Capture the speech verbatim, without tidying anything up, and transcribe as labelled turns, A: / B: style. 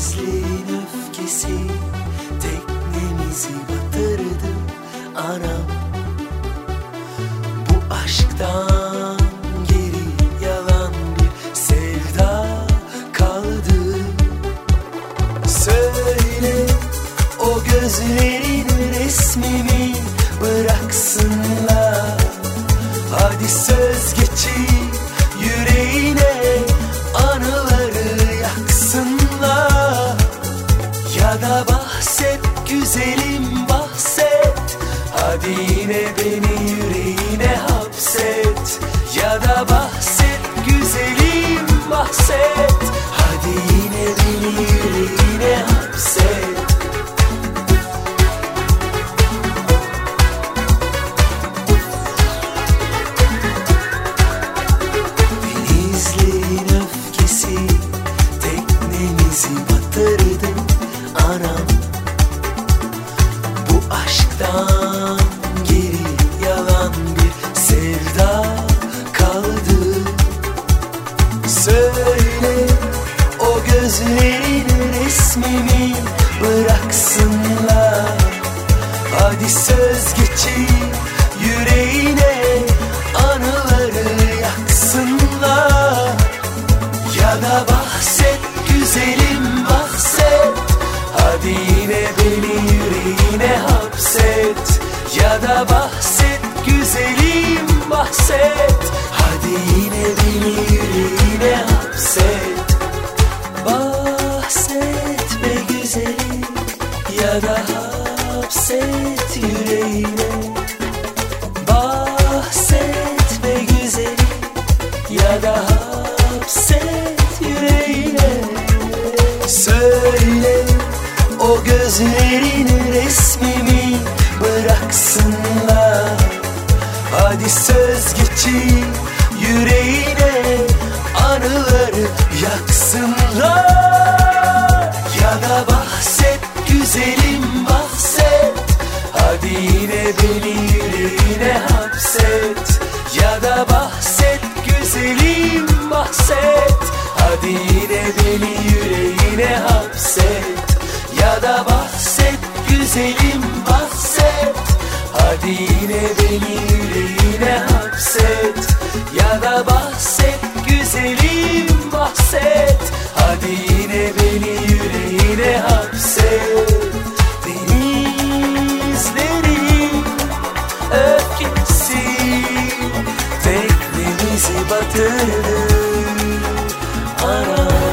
A: Denizlerin öfkesi teknemizi batırdı anam. Bu aşktan geri yalan bir sevda kaldı. Söyle o gözlerin resmimi bıraksınlar. Hadi söz geçip yüreğine anıları yaksınlar. Ya da bahset güzelim bahset, hadi yine beni yüreğine hapset. Ya da bahset güzelim bahset, hadi yine beni yüreğine hapset. Denizlerin öfkesi teknemizi batırdı anam. Bu aşktan geri yalan bir sevda kaldı. Söyle o gözlerin resmimi bıraksınlar. Hadi söz geçip yüreğine anıları yaksınlar. Ya da bahset güzelim bahset, hadi yine beni yüreğine hapset. Ya da bahset güzelim bahset, hadi yine beni yüreğine hapset. Bahset be güzelim, ya da hapset yüreğine. Bahset be güzelim, ya da hapset yüreğine. Söyle o gözlerin resmimi bıraksınlar. Hadi söz geçip yüreğine anıları yaksınlar. Ya da bahset güzelim bahset, hadi yine beni yüreğine hapset. Ya da bahset güzelim bahset, hadi yine beni yüreğine hapset. Ya da bahset güzelim bahset, hadi yine beni yüreğine hapset. Ya da bahset güzelim bahset, hadi yine beni yüreğine hapset. Denizlerin öfkesi teknemizi batırdı anam.